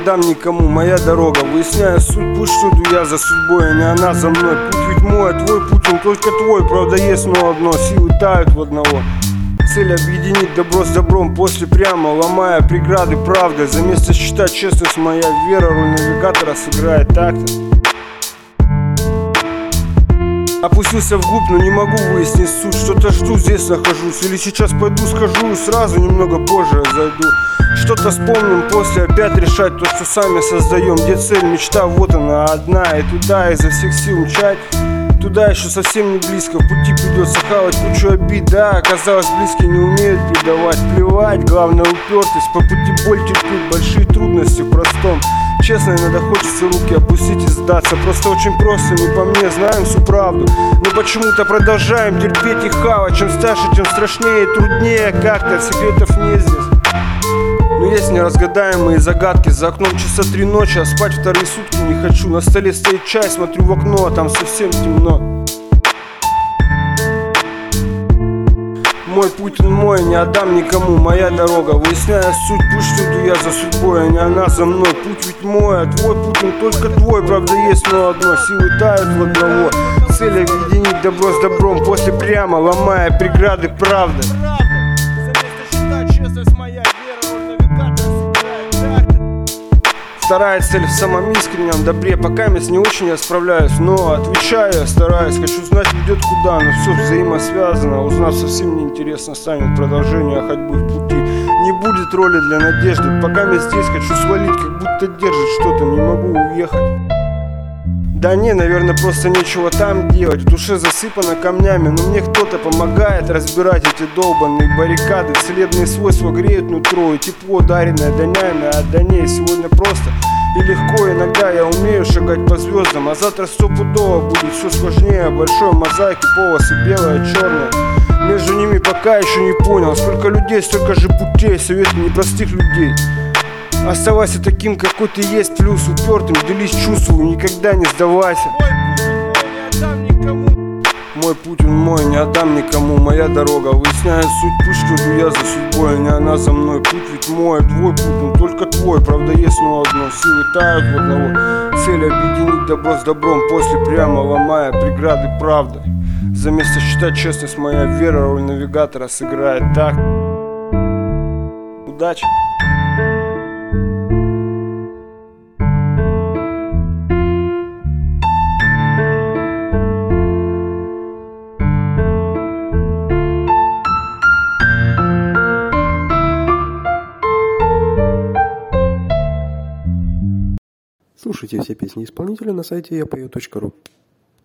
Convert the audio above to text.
отдам никому, моя дорога. Выясняя суть, пусть что-то я за судьбой, а не она за мной. Путь ведь мой, а твой путь, он только твой. Правда есть, но одно, силы тают в одного. Цель объединить добро с добром, после прямо ломая преграды правдой. За место считать честность моя вера, роль навигатора сыграет так-то. Опустился вглубь, но не могу выяснить суть. Что-то жду, здесь нахожусь. Или сейчас пойду, скажу, сразу, немного позже зайду. Что-то вспомним, после опять решать то, что сами создаем. Где цель, мечта, вот она одна. И туда изо всех сил мчать. Туда еще совсем не близко, в пути придется хавать кучу обид. Да, оказалось, близкие не умеют предавать. Плевать, главное упертость, по пути боль терпеть, большие трудности в простом. Честно, иногда хочется руки опустить и сдаться. Просто очень просто, не по мне, знаем всю правду. Но почему-то продолжаем терпеть и хавать. Чем старше, тем страшнее и труднее. Как-то секретов нет здесь. Но есть неразгадаемые загадки. За окном часа 3 ночи, а спать вторые сутки не хочу. На столе стоит чай, смотрю в окно, а там совсем темно. Мой путь он мой, не отдам никому, моя дорога. Выясняя суть, пусть что-то я за судьбой, а не она за мной. Путь ведь мой, а твой путь он только твой. Правда есть, но одно, силы тают в одного. Цель объединить добро с добром, после прямо ломая преграды правды. Вторая цель в самом искреннем добре. Пока я не очень я справляюсь, но отвечаю, я стараюсь. Хочу знать, ведет куда, но все взаимосвязано. Узнав, совсем неинтересно станет продолжение ходьбы в пути. Не будет роли для надежды. Пока я здесь хочу свалить, как будто держит что-то, не могу уехать. Да не, наверное, просто нечего там делать. В душе засыпано камнями, но мне кто-то помогает разбирать эти долбанные баррикады. Целебные свойства греют нутро, и тепло, даренное донями, а до ней сегодня просто и легко. Иногда я умею шагать по звездам, а завтра стопудово будет все сложнее. Большой мозаики, полосы белое, черное. Между ними пока еще не понял, сколько людей, столько же путей. Советы непростых людей. Оставайся таким, какой ты есть, плюс упертым, делись чувством, никогда не сдавайся. Мой путь он мой, не отдам никому, моя дорога. Выясняя суть, пусть что-то я за судьбой, а не она за мной. Путь ведь мой, а твой путь, он только твой. Правда есть, но одно, силы тают в одного. Цель объединить добро с добром, после прямо ломая преграды правдой. За место считать честность моя вера, роль навигатора сыграет так. Удачи! Слушайте все песни исполнителя на сайте yapою.ru.